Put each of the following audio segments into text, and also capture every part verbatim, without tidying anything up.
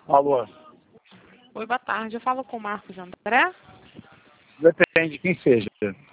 Alô? Oi, boa tarde. Eu falo com o Marcos André. Depende de quem seja.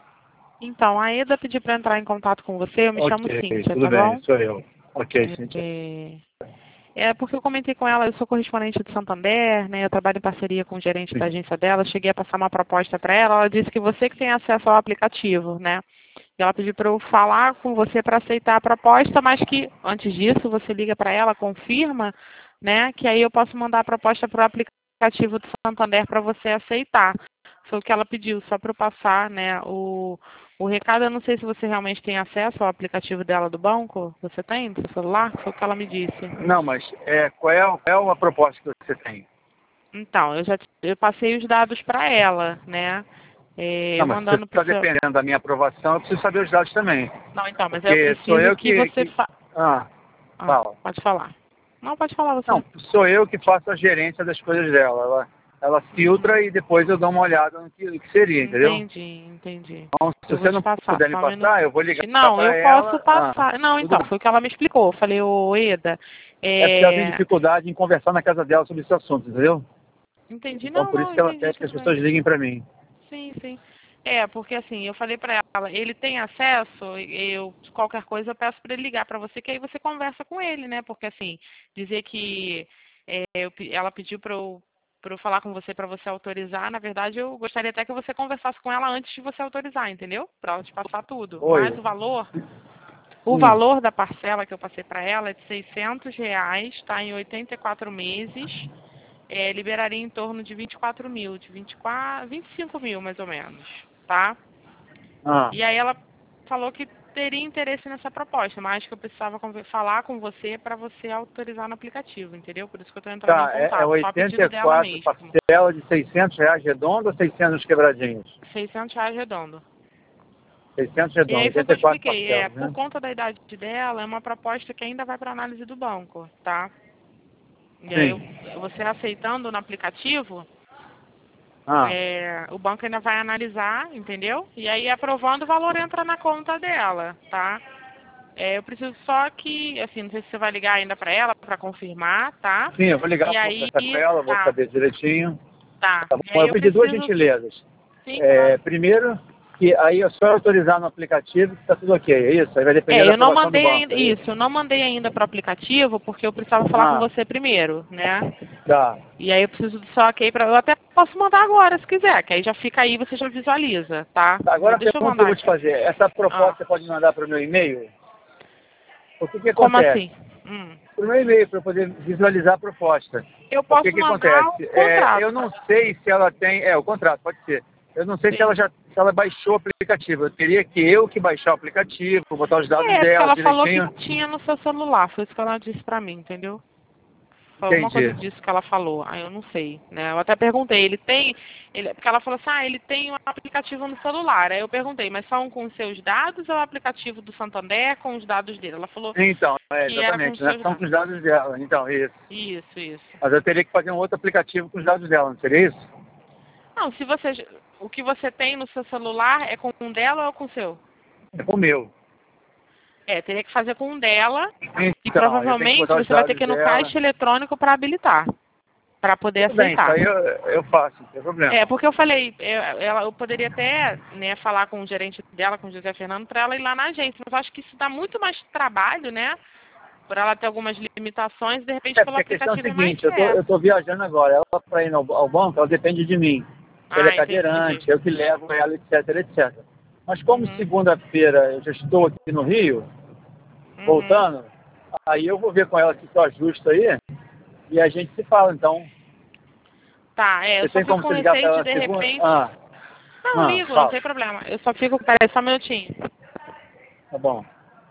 Então, a Eda pediu para entrar em contato com você. Eu me chamo Ok, Cíntia, tudo tá bem, bom? sou eu. Ok, Cíntia. É, é porque eu comentei com ela, eu sou correspondente do Santander, né? Eu trabalho em parceria com o gerente Sim. da agência dela. Cheguei a passar uma proposta para ela. Ela disse que você que tem acesso ao aplicativo, né? E ela pediu para eu falar com você para aceitar a proposta, mas que antes disso você liga para ela, confirma, né? Que aí eu posso mandar a proposta para o aplicativo do Santander para você aceitar. Foi o que ela pediu, só para eu passar, né? O, o recado, eu não sei se você realmente tem acesso ao aplicativo dela do banco. Você tem no seu celular? Foi o que ela me disse. Não, mas é, qual é, qual é a proposta que você tem? Então, eu já eu passei os dados para ela, né? É, Não, eu mas se você mandando para está o seu. dependendo da minha aprovação, eu preciso saber os dados também. Não, então, mas eu Porque sou preciso eu que que... você que... fa... Ah, Ah, fala. pode falar. Não, pode falar você. Não, sou eu que faço a gerência das coisas dela. Ela, ela filtra Uhum. e depois eu dou uma olhada no que, no que seria, entendeu? Entendi, entendi. Então, se Eu vou você te não passar, puder me só um passar, eu minutinho. vou ligar Não, eu para posso ela. Ah, passar. Não, tudo então, bem. foi o que ela me explicou. Eu falei, ô Eda, É porque ela tem é... dificuldade em conversar na casa dela sobre esse assunto, entendeu? entendi, Então, não, por isso não, que ela entendi, pede que as tudo bem. pessoas liguem para mim. Sim, sim. É, porque assim, eu falei pra ela, ele tem acesso, eu qualquer coisa eu peço pra ele ligar pra você, que aí você conversa com ele, né? Porque assim, dizer que é, eu pe- ela pediu pra eu, pra eu falar com você pra você autorizar, na verdade eu gostaria até que você conversasse com ela antes de você autorizar, entendeu? Pra ela te passar tudo. Mas Oi. o valor, o Hum. valor da parcela que eu passei pra ela é de seiscentos reais, tá? Em oitenta e quatro meses. É, liberaria em torno de vinte e quatro mil, de vinte e quatro, vinte e cinco mil mais ou menos, tá? Ah. E aí ela falou que teria interesse nessa proposta, mas que eu precisava conver- falar com você para você autorizar no aplicativo, entendeu? Por isso que eu estou entrando em Tá, é, é contato, só a oitenta pedido e dela quatro mesmo. parcela de seiscentos reais redondo ou seiscentos quebradinhos? seiscentos reais redondo. seiscentos E redondo, aí foi o que oitenta eu e quatro expliquei, é, parcelas, por né? conta da idade dela, é uma proposta que ainda vai para análise do banco, tá? E aí eu- Sim. você aceitando no aplicativo, Ah. É, o banco ainda vai analisar, entendeu? E aí, aprovando, o valor entra na conta dela, tá? É, eu preciso só que, assim, não sei se você vai ligar ainda para ela para confirmar, tá? Sim, eu vou ligar, E vou aí, conversar com ela, vou tá, saber direitinho. tá. Tá E bom, aí eu eu pedi duas preciso, gentilezas. sim, É, claro. primeiro, que aí é só autorizar no aplicativo que está tudo ok, é isso? Aí vai depender É, da eu não aprovação do mandei banco, ainda, é isso? isso, eu não mandei ainda para o aplicativo porque eu precisava falar com Ah, você primeiro, né? tá. E aí eu preciso do só ok para eu até posso mandar agora se quiser, que aí já fica aí, você já visualiza, tá? Tá, Vou- agora a Deixa eu pergunta que eu mandar vou te aqui. fazer, essa Ah, proposta você pode mandar para o meu e-mail? O que que como acontece? assim? Hum. Para o meu e-mail, para eu poder visualizar a proposta. Eu O que posso que mandar o acontece? É, eu contrato. não sei se ela tem... É, o contrato, pode ser. Eu não sei se ela Sim. já se ela baixou o aplicativo. Eu teria que eu que baixar o aplicativo, botar os dados É, porque dela ela falou que direitinho. tinha no seu celular, foi isso que ela disse pra mim, entendeu? Foi alguma coisa Entendi. disso que ela falou. Ah, eu não sei, né? Eu até perguntei, ele tem, ele, porque ela falou assim, ah, ele tem um aplicativo no celular. Aí eu perguntei, mas são com os seus dados ou é o aplicativo do Santander com os dados dele? Ela falou Então, é, que era com os exatamente, né? seus São com dados. os dados dela. Então, isso. Isso, isso. Mas eu teria que fazer um outro aplicativo com os dados dela, não seria isso? Não, se você, o que você tem no seu celular é com um dela ou com o seu? É com o meu. É, teria que fazer com um dela e Então, eu tenho que provavelmente botar os você vai ter que dados ir no dela. caixa eletrônico para habilitar, para poder Tudo bem, isso aceitar. aí eu, eu faço, não tem problema. É, porque eu falei, eu, ela, eu poderia até né, falar com o gerente dela, com o José Fernando, para ela ir lá na agência, mas eu acho que isso dá muito mais trabalho, né? Por ela ter algumas limitações, de repente É, pelo porque a questão é a aplicativo é mais seguinte, eu tô, eu certo. tô viajando agora, ela para ir ao, ao banco, ela depende de mim. Ela é Ah, entendi. cadeirante, eu que levo ela, etc, etcétera. Mas como Uhum, segunda-feira eu já estou aqui no Rio, uhum. voltando, aí eu vou ver com ela se eu ajusto aí e a gente se fala, então. Tá, é, eu Você só tem fico como com se ligar para receio de ela de segunda? repente. Ah, Não, ah, ligo, não fala. tem problema. Eu só fico. Peraí, só um minutinho. Tá bom.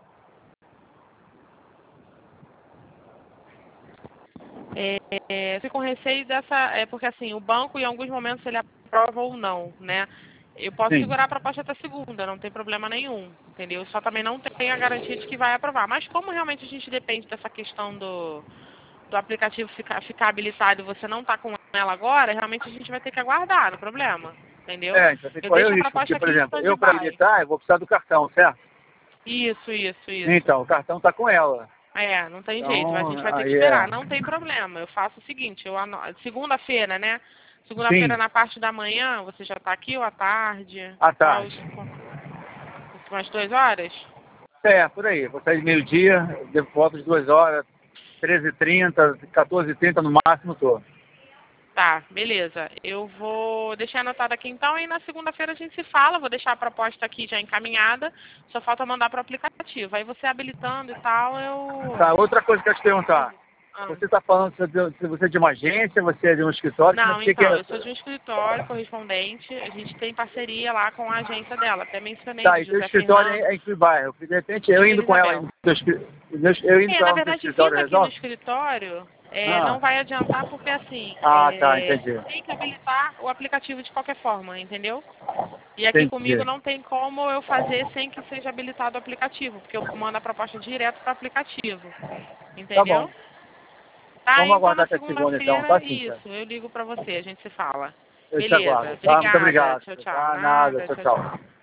É, é, fico com receio dessa. É porque assim, o banco em alguns momentos ele aprova ou não, né? Eu posso Sim. segurar a proposta até segunda, não tem problema nenhum, entendeu? Só também não tenho a garantia de que vai aprovar. Mas como realmente a gente depende dessa questão do, do aplicativo ficar, ficar habilitado e você não tá com ela agora, realmente a gente vai ter que aguardar, não é problema, entendeu? É, então tem que Eu correr o deixo a risco, porque, proposta por aqui em exemplo, eu para stand-by. habilitar, eu vou precisar do cartão, certo? Isso, isso, isso. Então, o cartão está com ela. É, não tem Então, jeito, a gente vai ter que aí esperar. é. Não tem problema. Eu faço o seguinte, eu ano... segunda-feira, né? Segunda-feira Sim, na parte da manhã, você já está aqui ou à tarde? à Qual os... tarde. Umas duas horas? É, por aí. Vou sair de meio-dia, devo volta de duas horas, treze e trinta, quatorze e trinta no máximo tô. Tá, beleza. Eu vou deixar anotado aqui então e na segunda-feira a gente se fala. Vou deixar a proposta aqui já encaminhada. Só falta mandar para o aplicativo. Aí você habilitando e tal, eu... Tá, outra coisa que eu quero te perguntar. Ah. Você está falando se você é de uma agência, você é de um escritório, como é Não, que que então, é? eu sou de um escritório correspondente. A gente tem parceria lá com a agência dela. Até mencionei Tá, do e teu José escritório Fernando, é em que bairro? Porque de repente eu Vila indo com ela Isabel. aí no teu escri- eu indo É, com na ela no teu verdade, escritório vindo aqui no resolve? escritório, é, Ah, não vai adiantar porque, assim, ah tá, é, entendi. tem que habilitar o aplicativo de qualquer forma, entendeu? E aqui comigo Entendi. não tem como eu fazer sem que seja habilitado o aplicativo, porque eu mando a proposta direto para o aplicativo, Tá bom. entendeu? Tá, Vamos então aguardar na até a segunda então, segunda-feira, tá sim, cara. isso, eu ligo para você, a gente se fala. Eu te Beleza, aguardo, tá? Muito obrigada, obrigado. tchau, tchau, Tá, nada, nada, tchau, tchau, tchau. tchau.